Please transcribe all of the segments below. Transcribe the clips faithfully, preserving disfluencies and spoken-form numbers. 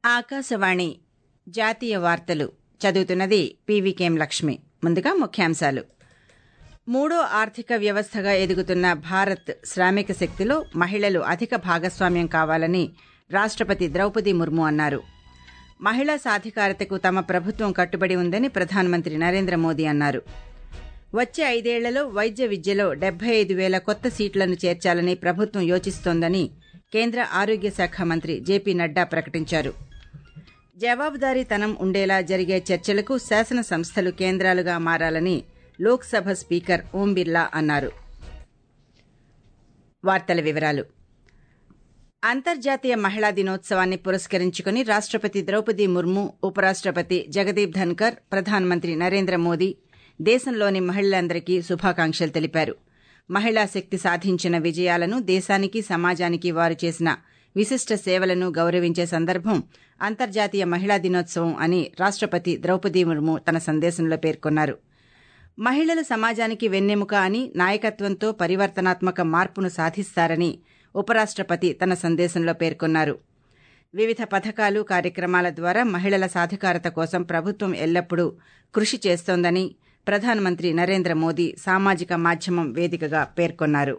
ఆకాశవాణి జాతీయ వార్తలు చదువుతున్నది పీవీకేఎం లక్ష్మి. ముందుగా ముఖ్యాంశాలు. మూడో ఆర్థిక వ్యవస్థగా ఎదుగుతున్న భారత్ శ్రామిక శక్తిలో మహిళలు అధిక భాగస్వామ్యం కావాలని రాష్టపతి ద్రౌపది ముర్ము అన్నారు. మహిళా సాధికారతకు తమ ప్రభుత్వం కట్టుబడి ఉందని ప్రధానమంత్రి నరేంద్ర మోదీ అన్నారు. వచ్చే ఐదేళ్లలో వైద్య విద్యలో డెబ్బై ఐదు వేల కొత్త సీట్లను చేర్చాలని ప్రభుత్వం యోచిస్తోందని కేంద్ర ఆరోగ్య శాఖ మంత్రి జేపీ నడ్డా ప్రకటించారు. జవాబుదారీతనం ఉండేలా జరిగే చర్చలకు శాసన సంస్థలు కేంద్రాలుగా మారాలని లోక్సభ స్పీకర్ ఓం బిర్లా అన్నారు. వార్తల వివరాలు. అంతర్జాతీయ మహిళా దినోత్సవాన్ని పురస్కరించుకుని రాష్టపతి ద్రౌపది ముర్ము, ఉపరాష్టపతి జగదీప్ ధన్కర్, ప్రధానమంత్రి నరేంద్ర మోదీ దేశంలోని మహిళలందరికీ శుభాకాంక్షలు తెలిపారు. మహిళా శక్తి సాధించిన విజయాలను, దేశానికి సమాజానికి వారు చేసిన విశిష్ట సేవలను గౌరవించే సందర్భం అంతర్జాతీయ మహిళా దినోత్సవం అని రాష్టపతి ద్రౌపది ముర్ము తన సందేశంలో పేర్కొన్నారు. మహిళలు సమాజానికి వెన్నెముక అని, నాయకత్వంతో పరివర్తనాత్మక మార్పును సాధిస్తారని ఉపరాష్టపతి తన సందేశంలో పేర్కొన్నారు. వివిధ పథకాలు, కార్యక్రమాల ద్వారా మహిళల సాధికారత కోసం ప్రభుత్వం ఎల్లప్పుడూ కృషి చేస్తోందని ప్రధానమంత్రి నరేంద్ర మోదీ సామాజిక మాధ్యమం వేదికగా పేర్కొన్నారు.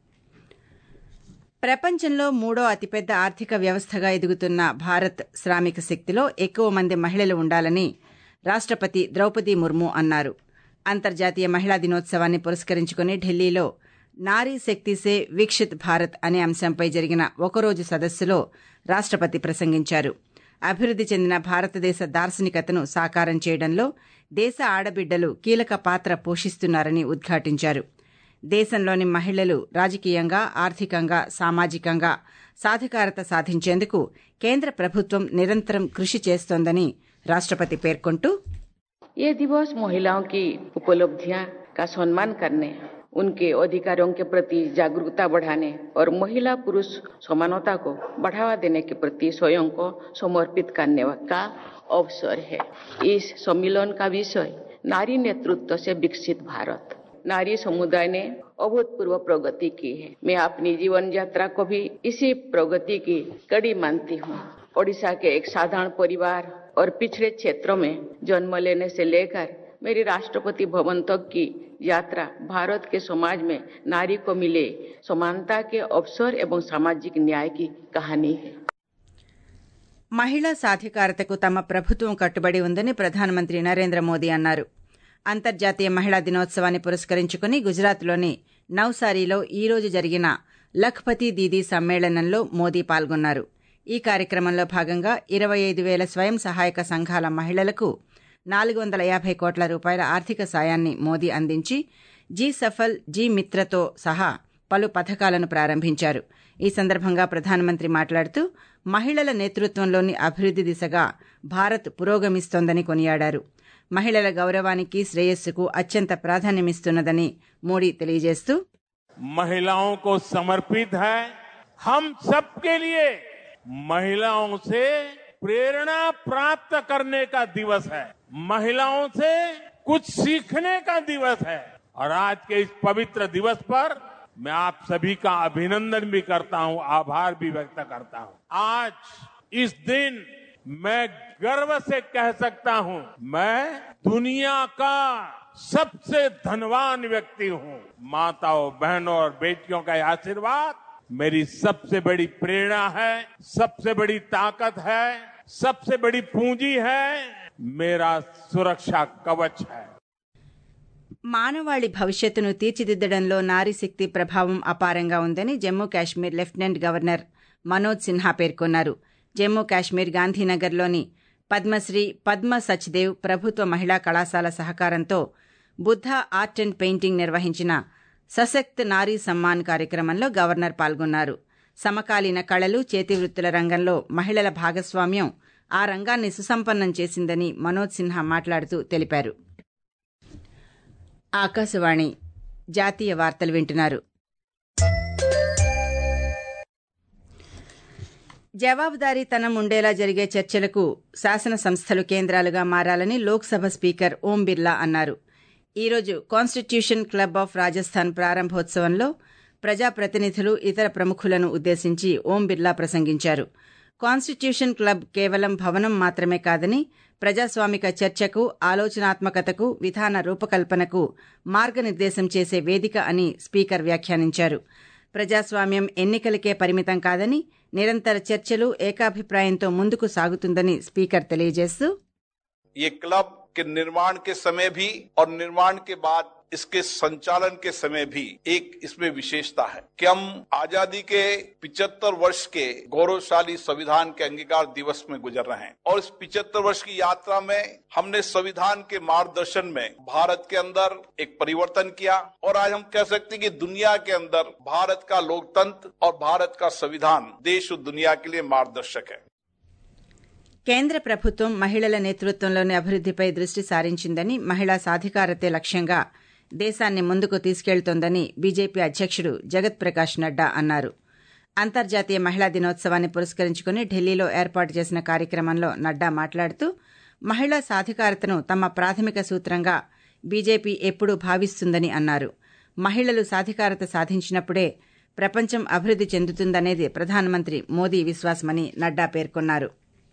ప్రపంచంలో మూడో అతిపెద్ద ఆర్థిక వ్యవస్థగా ఎదుగుతున్న భారత్ శ్రామిక శక్తిలో ఎక్కువ మంది మహిళలు ఉండాలని రాష్టపతి ద్రౌపది ముర్ము అన్నారు. అంతర్జాతీయ మహిళా దినోత్సవాన్ని పురస్కరించుకుని ఢిల్లీలో నారీ శక్తి సే వికసిత్ భారత్ అనే అంశంపై జరిగిన ఒకరోజు సదస్సులో రాష్టపతి ప్రసంగించారు. అభివృద్ది చెందిన భారతదేశ దార్శనికతను సాకారం చేయడంలో దేశ ఆడబిడ్డలు కీలక పాత్ర పోషిస్తున్నారని ఉద్ఘాటించారు. దేశంలోని మహిళలు రాజకీయంగా, ఆర్థికంగా, సామాజికంగా సాధికారత సాధించేందుకు కేంద్ర ప్రభుత్వం నిరంతరం కృషి చేస్తోందని రాష్టపతి పేర్కొంటూ, ये दिवस महिलाओं की उपलब्धियां का सम्मान करने, उनके अधिकारों के प्रति जागरूकता बढ़ाने और महिला पुरुष समानता को बढ़ावा देने के प्रति स्वयं को समर्पित करने का अवसर है. इस सम्मेलन का विषय नारी नेतृत्व से विकसित भारत. नारी समुदाय ने अभूतपूर्व प्रगति की है. मैं अपनी जीवन यात्रा को भी इसी प्रगति की कड़ी मानती हूँ. ओडिशा के एक साधारण परिवार और पिछड़े क्षेत्रों में जन्म लेने से लेकर मेरी राष्ट्रपति भवन तक की यात्रा भारत के समाज में नारी को मिले समानता के अवसर एवं सामाजिक न्याय की कहानी है. మహిళా సాధికారతకు తమ ప్రభుత్వం కట్టుబడి ఉందని ప్రధానమంత్రి నరేంద్ర మోదీ అన్నారు. అంతర్జాతీయ మహిళా దినోత్సవాన్ని పురస్కరించుకుని గుజరాత్లోని నవ్సారీలో ఈ రోజు జరిగిన లఖ్పతి దీదీ సమ్మేళనంలో మోదీ పాల్గొన్నారు. ఈ కార్యక్రమంలో భాగంగా ఇరవై ఐదు వేల స్వయం సహాయక సంఘాల మహిళలకు నాలుగు వందల యాభై కోట్ల రూపాయల ఆర్థిక సాయాన్ని మోదీ అందించి జీ సఫల్, జీ మిత్రతో సహా పలు పథకాలను ప్రారంభించారు. ఈ సందర్భంగా ప్రధానమంత్రి మాట్లాడుతూ మహిళల నేతృత్వంలోని అభివృద్ది దిశగా భారత్ పురోగమిస్తోందని కొనియాడారు. మహిళల గౌరవానికి, శ్రేయస్సుకు అత్యంత ప్రాధాన్యమిస్తున్నదని మోడీ తెలియజేస్తూ, महिलाओं को समर्पित है. हम सबके लिए महिलाओं से प्रेरणा प्राप्त करने का दिवस है. महिलाओं से कुछ सीखने का दिवस है. और आज के इस पवित्र दिवस पर मैं आप सभी का अभिनंदन भी करता हूं, आभार भी व्यक्त करता हूं. आज इस दिन मैं गर्व से कह सकता हूं, मैं दुनिया का सबसे धनवान व्यक्ति हूं. माताओं, बहनों और बेटियों का आशीर्वाद मेरी सबसे बड़ी प्रेरणा है, सबसे बड़ी ताकत है, सबसे बड़ी पूंजी है, मेरा सुरक्षा कवच है. మానవాళి భవిష్యత్తును తీర్చిదిద్దడంలో నారీశక్తి ప్రభావం అపారంగా ఉందని జమ్మూ కాశ్మీర్ లెఫ్టినెంట్ గవర్నర్ మనోజ్ సిన్హా పేర్కొన్నారు. జమ్మూ కాశ్మీర్ గాంధీనగర్లోని పద్మశ్రీ పద్మ సచ్దేవ్ ప్రభుత్వ మహిళా కళాశాల సహకారంతో బుద్ధ ఆర్ట్ అండ్ పెయింటింగ్ నిర్వహించిన సశక్త్ నారీ సమ్మాన్ కార్యక్రమంలో గవర్నర్ పాల్గొన్నారు. సమకాలీన కళలు, చేతివృత్తుల రంగంలో మహిళల భాగస్వామ్యం ఆ రంగాన్ని సుసంపన్నం చేసిందని మనోజ్ సిన్హా మాట్లాడుతూ తెలిపారు. ఆకాశవాణి జాతీయ వార్తలు వింటున్నారు. జవాబుదారీతనం ఉండేలా జరిగే చర్చలకు శాసన సంస్థలు కేంద్రాలుగా మారాలని లోక్సభ స్పీకర్ ఓం బిర్లా అన్నారు. ఈ రోజు కాన్స్టిట్యూషన్ క్లబ్ ఆఫ్ రాజస్థాన్ ప్రారంభోత్సవంలో ప్రజాప్రతినిధులు, ఇతర ప్రముఖులను ఉద్దేశించి ఓం బిర్లా ప్రసంగించారు. కాన్స్టిట్యూషన్ క్లబ్ కేవలం భవనం మాత్రమే కాదని ప్రజాస్వామిక చర్చకు, ఆలోచనాత్మకతకు, విధాన రూపకల్పనకు మార్గనిర్దేశం చేసే వేదిక అని స్పీకర్ వ్యాఖ్యానించారు. ప్రజాస్వామ్యం ఎన్నికలకే పరిమితం కాదని, నిరంతర చర్చలు, ఏకాభిప్రాయంతో ముందుకు సాగుతుందని స్పీకర్ తెలియజేస్తూ, ये क्लब के निर्माण के समय भी और निर्माण के बाद इसके संचालन के समय भी एक इसमें विशेषता है कि हम आजादी के पिचहत्तर वर्ष के गौरवशाली संविधान के अंगीकार दिवस में गुजर रहे हैं और इस पिचहत्तर वर्ष की यात्रा में हमने संविधान के मार्गदर्शन में भारत के अंदर एक परिवर्तन किया और आज हम कह सकते हैं कि दुनिया के अंदर भारत का लोकतंत्र और भारत का संविधान देश और दुनिया के लिए मार्गदर्शक है. కేంద్ర ప్రభుత్వం మహిళల నేతృత్వంలోని అభివృద్దిపై దృష్టి సారించిందని, మహిళా సాధికారతే లక్ష్యంగా దేశాన్ని ముందుకు తీసుకెళ్తోందని బీజేపీ అధ్యక్షుడు జగత్ ప్రకాష్ నడ్డా అన్నారు. అంతర్జాతీయ మహిళా దినోత్సవాన్ని పురస్కరించుకుని ఢిల్లీలో ఏర్పాటు చేసిన కార్యక్రమంలో నడ్డా మాట్లాడుతూ, మహిళా సాధికారతను తమ ప్రాథమిక సూత్రంగా బీజేపీ ఎప్పుడూ భావిస్తుందని అన్నారు. మహిళలు సాధికారత సాధించినప్పుడే ప్రపంచం అభివృద్ది చెందుతుందనేది ప్రధానమంత్రి మోదీ విశ్వాసమని నడ్డా పేర్కొన్నారు.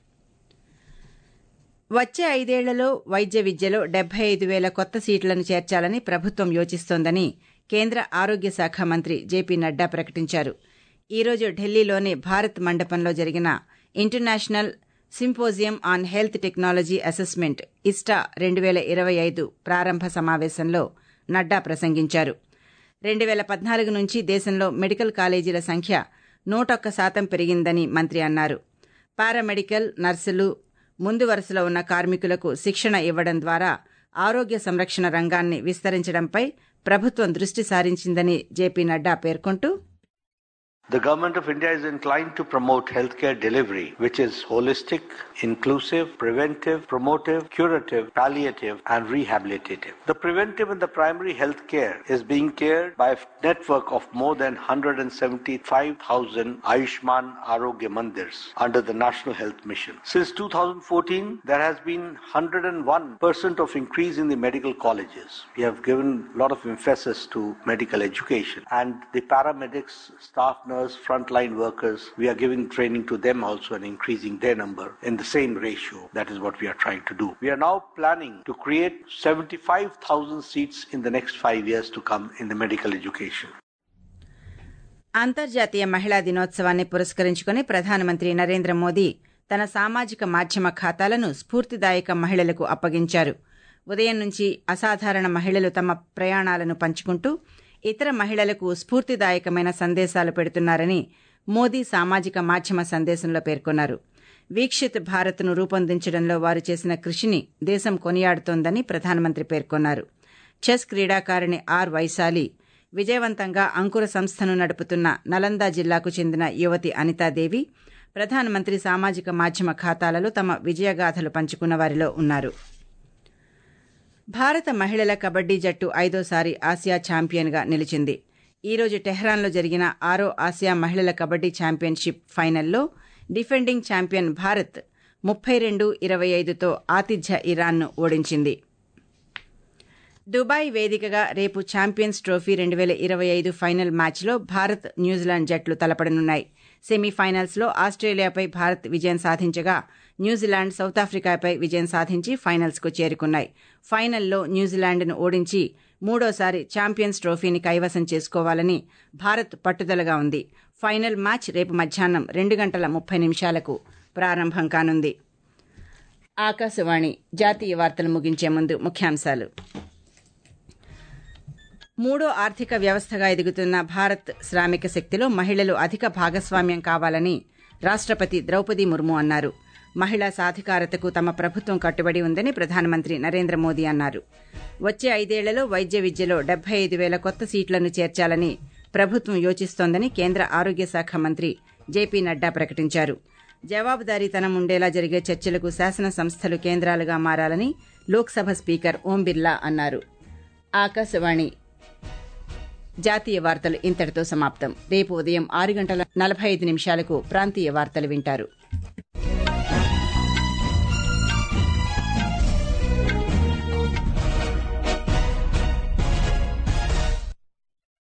వచ్చే ఐదేళ్లలో వైద్య విద్యలో డెబ్బై ఐదు వేల కొత్త సీట్లను చేర్చాలని ప్రభుత్వం యోచిస్తోందని కేంద్ర ఆరోగ్య శాఖ మంత్రి జేపీ నడ్డా ప్రకటించారు. ఈరోజు ఢిల్లీలోని భారత్ మండపంలో జరిగిన international symposium on health technology assessment ఇస్టా రెండు వేల ఇరవై ఐదు ప్రారంభ సమావేశంలో నడ్డా ప్రసంగించారు. రెండు వేల పద్నాలుగు నుంచి దేశంలో మెడికల్ కాలేజీల సంఖ్య నూటొక్క శాతం పెరిగిందని మంత్రి అన్నారు. పారామెడికల్, నర్సులు, ముందు వరుసలో ఉన్న కార్మికులకు శిక్షణ ఇవ్వడం ద్వారా ఆరోగ్య సంరక్షణ రంగాన్ని విస్తరించడంపై ప్రభుత్వం దృష్టి సారించిందని జేపీ నడ్డా పేర్కొంటూ, The Government of India is inclined to promote healthcare delivery, which is holistic, inclusive, preventive, promotive, curative, palliative, and rehabilitative. The preventive and the primary health care is being cared by a network of more than one hundred seventy-five thousand Ayushman Arogya Mandirs under the National Health Mission. Since two thousand fourteen, there has been one hundred one percent of increase in the medical colleges. We have given a lot of emphasis to medical education, and the paramedics, staff nurse, frontline workers, we are giving training to them also and increasing their number in the same ratio. That is what we are trying to do. We are now planning to create seventy-five thousand seats in the next five years to come in the medical education. అంతర్జాతీయ మహిళా దినోత్సవాన్ని పురస్కరించుకుని ప్రధానమంత్రి నరేంద్ర మోదీ తన సామాజిక మాధ్యమ ఖాతాలను స్ఫూర్తిదాయక మహిళలకు అప్పగించారు. ఉదయం నుంచి అసాధారణ మహిళలు తమ ప్రయాణాలను పంచుకుంటూ ఇతర మహిళలకు స్ఫూర్తిదాయకమైన సందేశాలు పెడుతున్నారని మోదీ సామాజిక మాధ్యమ సందేశంలో పేర్కొన్నారు. వీక్షిత్ భారత్ను రూపొందించడంలో వారు చేసిన కృషిని దేశం కొనియాడుతోందని ప్రధానమంత్రి పేర్కొన్నారు. చెస్ క్రీడాకారిణి ఆర్ వైశాలి, విజయవంతంగా అంకుర సంస్థను నడుపుతున్న నలంద జిల్లాకు చెందిన యువతి అనితాదేవి ప్రధానమంత్రి సామాజిక మాధ్యమ ఖాతాలలో తమ విజయగాథలు పంచుకున్న వారిలో ఉన్నారు. భారత మహిళల కబడ్డీ జట్టు ఐదోసారి ఆసియా ఛాంపియన్గా నిలిచింది. ఈరోజు టెహ్రాన్లో జరిగిన ఆరో ఆసియా మహిళల కబడ్డీ ఛాంపియన్షిప్ ఫైనల్లో డిఫెండింగ్ ఛాంపియన్ భారత్ ముప్పై రెండు ఇరవై ఐదుతో ఆతిథ్య ఇరాన్ను ఓడించింది. దుబాయ్ వేదికగా రేపు ఛాంపియన్స్ ట్రోఫీ రెండు వేల ఇరవై ఐదు ఫైనల్ మ్యాచ్లో భారత్, న్యూజిలాండ్ జట్లు తలపడనున్నాయి. సెమీఫైనల్స్లో ఆస్ట్రేలియాపై భారత్ విజయం సాధించగా న్యూజిలాండ్ సౌతాఫ్రికాపై విజయం సాధించి ఫైనల్స్కు చేరుకున్నాయి. ఫైనల్లో న్యూజిలాండ్ను ఓడించి మూడోసారి ఛాంపియన్స్ ట్రోఫీని కైవసం చేసుకోవాలని భారత్ పట్టుదలగా ఉంది. ఫైనల్ మ్యాచ్ రేపు మధ్యాహ్నం రెండు గంటల ముప్పై నిమిషాలకు ప్రారంభం కానుంది. ఆకాశవాణి జాతీయ వార్తలు ముగించే ముందు ముఖ్యాంశాలు. మూడో ఆర్థిక వ్యవస్థగా ఎదుగుతున్న భారత్ శ్రామిక శక్తిలో మహిళలు అధిక భాగస్వామ్యం కావాలని రాష్టపతి ద్రౌపది ముర్ము అన్నారు. మహిళా సాధికారతకు తమ ప్రభుత్వం కట్టుబడి ఉందని ప్రధానమంత్రి నరేంద్ర మోదీ అన్నారు. వచ్చే ఐదేళ్లలో వైద్య విద్యలో డెబ్బై ఐదు వేల కొత్త సీట్లను చేర్చాలని ప్రభుత్వం యోచిస్తోందని కేంద్ర ఆరోగ్య శాఖ మంత్రి జేపీ నడ్డా ప్రకటించారు. జవాబుదారీతనం ఉండేలా జరిగే చర్చలకు శాసన సంస్థలు కేంద్రాలుగా మారాలని లోక్సభ స్పీకర్ ఓం బిర్లా అన్నారు. ఆకాశవాణి జాతీయ వార్తలు ఇంతటితో సమాప్తం. రేపు ఉదయం ఆరు గంటల నలభై ఐదు నిమిషాలకు ప్రాంతీయ వార్తలు వింటారు.